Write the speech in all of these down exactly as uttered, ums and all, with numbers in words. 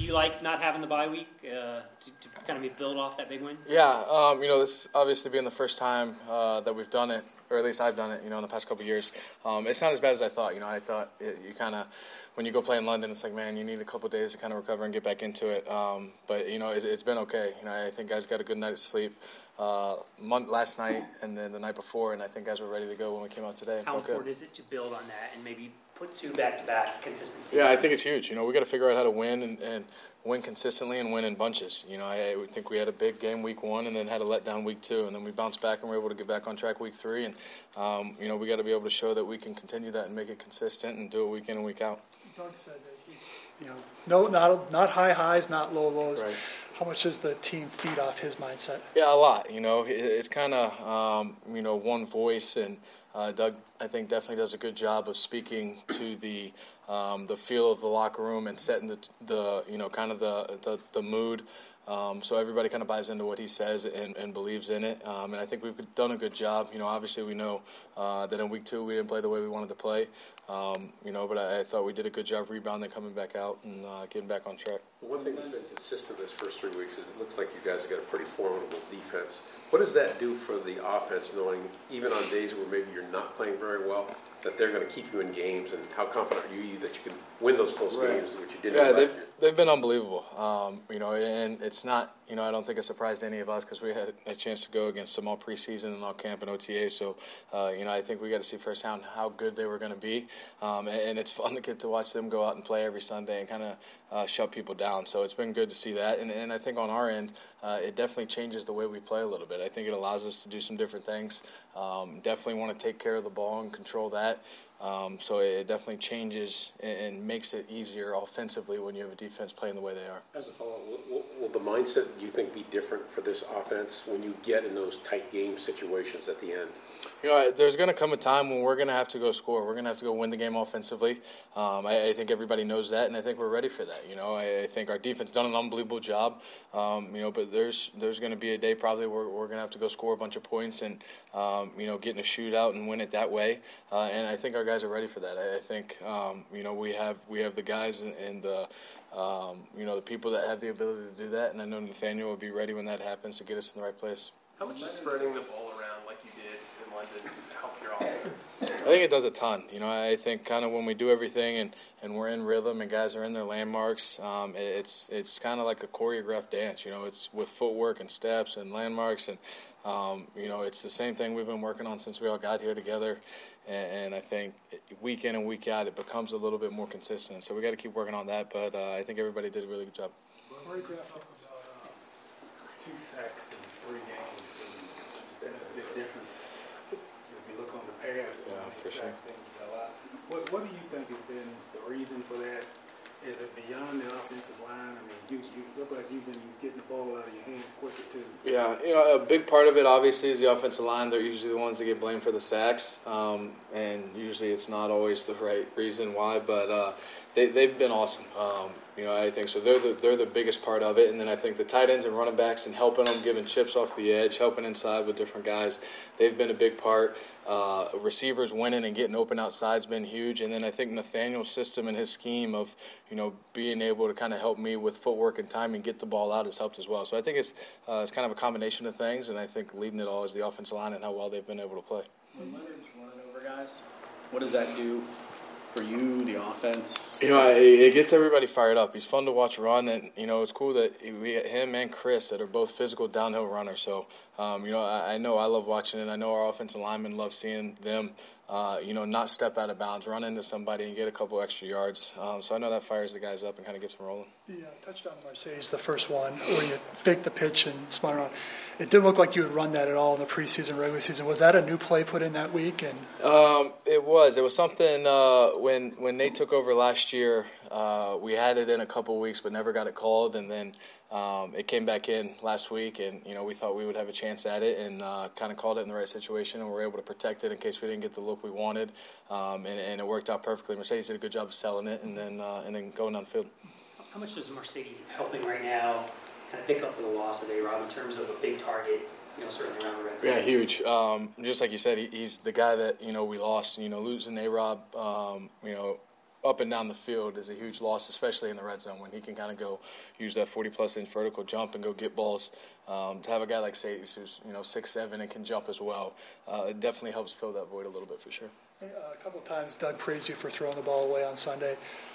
you like not having the bye week uh, to, to kind of build off that big win? Yeah, um, you know, this obviously being the first time uh, that we've done it, or at least I've done it, you know, in the past couple of years. Um, it's not as bad as I thought. You know, I thought it, you kind of, when you go play in London, it's like, man, you need a couple of days to kind of recover and get back into it. Um, but, you know, it, it's been okay. You know, I think guys got a good night of sleep uh, month, last night and then the night before, and I think guys were ready to go when we came out today. How important good. is it to build on that and maybe put two back-to-back consistency? Yeah, I think it's huge. You know, we got to figure out how to win and, and win consistently and win in bunches. You know, I, I think we had a big game week one and then had a letdown week two, and then we bounced back and we were able to get back on track week three. And, um, you know, we got to be able to show that we can continue that and make it consistent and do it week in and week out. Doug said that, he, you know, no, not not high highs, not low lows. Right. How much does the team feed off his mindset? Yeah, a lot. You know, it, it's kind of, um, you know, one voice, and uh, Doug, I think, definitely does a good job of speaking to the um, the feel of the locker room and setting the, the you know, kind of the, the, the mood. Um, so everybody kind of buys into what he says and, and believes in it. Um, and I think we've done a good job. You know, obviously we know uh, that in week two we didn't play the way we wanted to play. Um, you know, but I, I thought we did a good job rebounding, coming back out, and uh, getting back on track. One thing that's been consistent this first three weeks is it looks like you guys have got a pretty formidable defense. What does that do for the offense, knowing even on days where maybe you're not playing very well, that they're going to keep you in games, and how confident are you that you can win those close right. games, which you didn't yeah, do last they've, year? they've been unbelievable. Um, you know, and it's not, you know, I don't think it surprised any of us because we had a chance to go against them all preseason and all camp and O T A. So, uh, you know, I think we got to see firsthand how good they were going to be. Um, and, and it's fun to get to watch them go out and play every Sunday and kind of uh, shut people down. So it's been good to see that. And, and I think on our end, uh, it definitely changes the way we play a little bit. I think it allows us to do some different things. Um, definitely want to take care of the ball and control that. Um, so it definitely changes and makes it easier offensively when you have a defense playing the way they are. As a follow-up, will, will the mindset, do you think, be different for this offense when you get in those tight game situations at the end? You know, there's going to come a time when we're going to have to go score. We're going to have to go win the game offensively. Um, I, I think everybody knows that, and I think we're ready for that. You know, I, I think our defense done an unbelievable job. Um, you know, but there's there's going to be a day probably where we're going to have to go score a bunch of points and um, you know, get in a shootout and win it that way. Uh, and I think our guys are ready for that. I, I think um, you know we have we have the guys and, and the um, you know the people that have the ability to do that. And I know Nathaniel will be ready when that happens to get us in the right place. How much is spreading the ball around like you did in London help your offense? I think it does a ton. You know, I think kind of when we do everything and, and we're in rhythm and guys are in their landmarks, um, it, it's it's kind of like a choreographed dance. You know, it's with footwork and steps and landmarks, and um, you know, it's the same thing we've been working on since we all got here together. And, and I think week in and week out, it becomes a little bit more consistent. So we got to keep working on that. But uh, I think everybody did a really good job. Two sacks in three games. Is that a big difference? If you look on the past, yeah, for sure. A lot. What, what do you think has been the reason for that? Is it beyond the offensive line? I mean, you, you look like you've been getting the ball out of your hands quicker, too. Yeah, you know, a big part of it, obviously, is the offensive line. They're usually the ones that get blamed for the sacks, um, and usually it's not always the right reason why, but uh, they, they've been awesome. Um, you know, I think so. They're the, they're the biggest part of it, and then I think the tight ends and running backs and helping them, giving chips off the edge, helping inside with different guys, they've been a big part. Uh, receivers winning and getting open outside has been huge, and then I think Nathaniel's system and his scheme of, you know, being able to kind of help me with footwork and timing, get the ball out has helped as well. So I think it's uh, it's kind of a combination of things, and I think leading it all is the offensive line and how well they've been able to play. When Leonard's running over guys, what does that do for you, the offense? You know, it, it gets everybody fired up. He's fun to watch run, and, you know, it's cool that we got him and Chris that are both physical downhill runners. So, um, you know, I, I know I love watching it. I know our offensive linemen love seeing them, uh, you know, not step out of bounds, run into somebody and get a couple extra yards. Um, so I know that fires the guys up and kind of gets them rolling. The uh, touchdown to Mercedes, the first one, where you faked the pitch and spun around, it didn't look like you had run that at all in the preseason, regular season. Was that a new play put in that week? And um, it was. It was something uh, when when Nate took over last year. Uh, we had it in a couple weeks, but never got it called, and then um, it came back in last week, and you know we thought we would have a chance at it, and uh, kind of called it in the right situation, and we were able to protect it in case we didn't get the look we wanted, um, and, and it worked out perfectly. Mercedes did a good job of selling it, and then uh, and then going down the field. How much does Mercedes helping right now kind of pick up for the loss of A-Rob in terms of a big target? You know, certainly around the red zone. Yeah, huge. Um, just like you said, he, he's the guy that, you know, we lost. You know, losing A-Rob, um, you know, up and down the field is a huge loss, especially in the red zone when he can kind of go use that forty-plus inch vertical jump and go get balls. Um, to have a guy like Sadie who's, you know, six seven and can jump as well, uh, it definitely helps fill that void a little bit for sure. Uh, a couple of times Doug praised you for throwing the ball away on Sunday.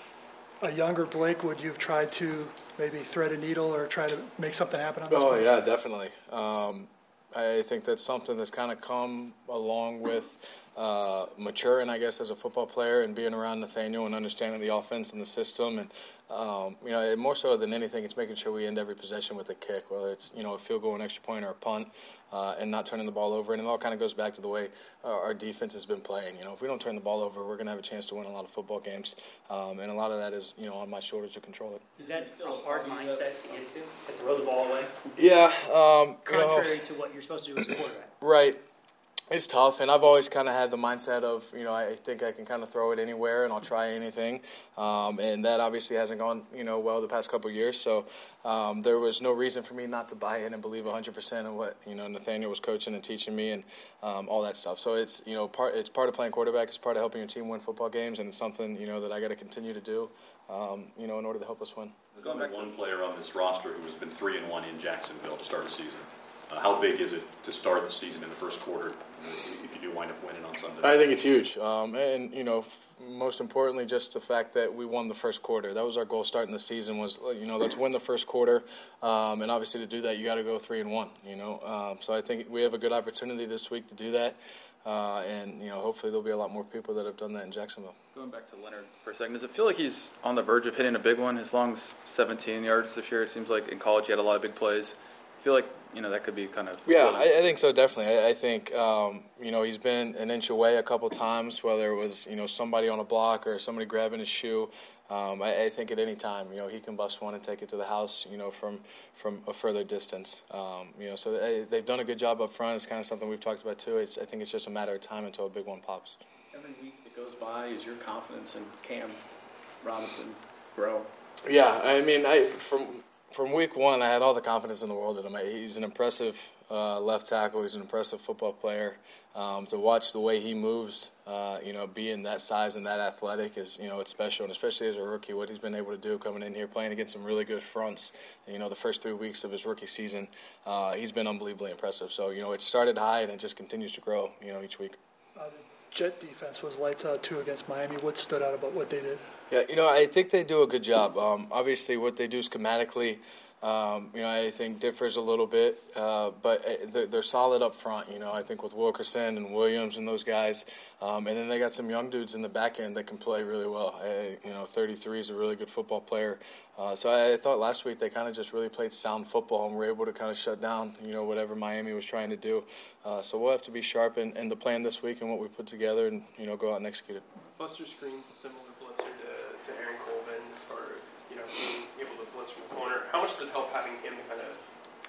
A younger Blake, would you have tried to maybe thread a needle or try to make something happen on those Oh, plays? yeah, definitely. Um, I think that's something that's kind of come along with uh, maturing, I guess, as a football player and being around Nathaniel and understanding the offense and the system. And, um, you know, more so than anything, it's making sure we end every possession with a kick, whether it's, you know, a field goal, an extra point, or a punt, uh, and not turning the ball over. And it all kind of goes back to the way uh, our defense has been playing. You know, if we don't turn the ball over, we're going to have a chance to win a lot of football games. Um, and a lot of that is, you know, on my shoulders to control it. Is that still a hard mindset to get into, to throw the ball away? Yeah. Um, you know, Contrary to what you're supposed to do as a quarterback. right. It's tough, and I've always kind of had the mindset of, you know, I think I can kind of throw it anywhere and I'll try anything, um, and that obviously hasn't gone, you know, well the past couple of years, so um, there was no reason for me not to buy in and believe one hundred percent in what, you know, Nathaniel was coaching and teaching me and um, all that stuff. So it's, you know, part it's part of playing quarterback, it's part of helping your team win football games, and it's something, you know, that I got to continue to do, um, you know, in order to help us win. There's only one player on this roster who has been three and one in Jacksonville to start the season. Uh, how big is it to start the season in the first quarter if you do wind up winning on Sunday? I think it's huge, um, and you know, f- most importantly, just the fact that we won the first quarter. That was our goal starting the season. Was, you know, let's win the first quarter, um, and obviously to do that, you got to go three and one. You know, um, so I think we have a good opportunity this week to do that, uh, and you know, hopefully there'll be a lot more people that have done that in Jacksonville. Going back to Leonard for a second, does it feel like he's on the verge of hitting a big one? His long's seventeen yards this year. It seems like in college he had a lot of big plays. I feel like, you know, that could be kind of... Yeah, I, I think so, definitely. I, I think, um, you know, he's been an inch away a couple times, whether it was, you know, somebody on a block or somebody grabbing his shoe. Um, I, I think at any time, you know, he can bust one and take it to the house, you know, from from a further distance. Um, you know, so they, they've done a good job up front. It's kind of something we've talked about, too. It's, I think it's just a matter of time until a big one pops. Every week that goes by, is your confidence in Cam Robinson grow? Yeah, I mean, I from... From week one, I had all the confidence in the world in him. He's an impressive uh, left tackle. He's an impressive football player. Um, to watch the way he moves, uh, you know, being that size and that athletic is, you know, it's special. And especially as a rookie, what he's been able to do coming in here, playing against some really good fronts. You know, the first three weeks of his rookie season, uh, he's been unbelievably impressive. So, you know, it started high and it just continues to grow, you know, each week. Uh, the Jet defense was lights out, too, against Miami. What stood out about what they did? Yeah, you know, I think they do a good job. Um, obviously, what they do schematically, um, you know, I think differs a little bit, uh, but they're, they're solid up front. You know, I think with Wilkerson and Williams and those guys, um, and then they got some young dudes in the back end that can play really well. I, you know, thirty-three is a really good football player. Uh, so I, I thought last week they kind of just really played sound football and were able to kind of shut down, you know, whatever Miami was trying to do. Uh, so we'll have to be sharp in, in the plan this week and what we put together, and you know, go out and execute it. Buster Screen's a similar blitzer to, to Aaron Colvin as far as, you know, being able to blitz from the corner. How much does it help having him kind of,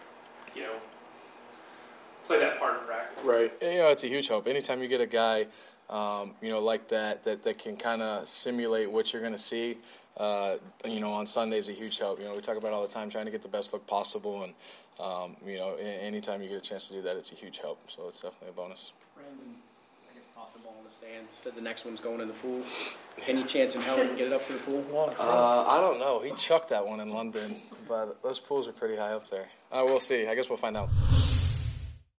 you know, play that part of practice? Right. You know, it's a huge help. Anytime you get a guy, um, you know, like that, that, that can kind of simulate what you're going to see, uh, you know, on Sunday is a huge help. You know, we talk about it all the time, trying to get the best look possible, and, um, you know, anytime you get a chance to do that, it's a huge help. So it's definitely a bonus. Brandon, I guess, tossed the ball in the stands, said the next one's going in the pool. Any chance in hell we can get it up to the pool? Uh, I don't know. He chucked that one in London, but those pools are pretty high up there. Uh, we'll see. I guess we'll find out.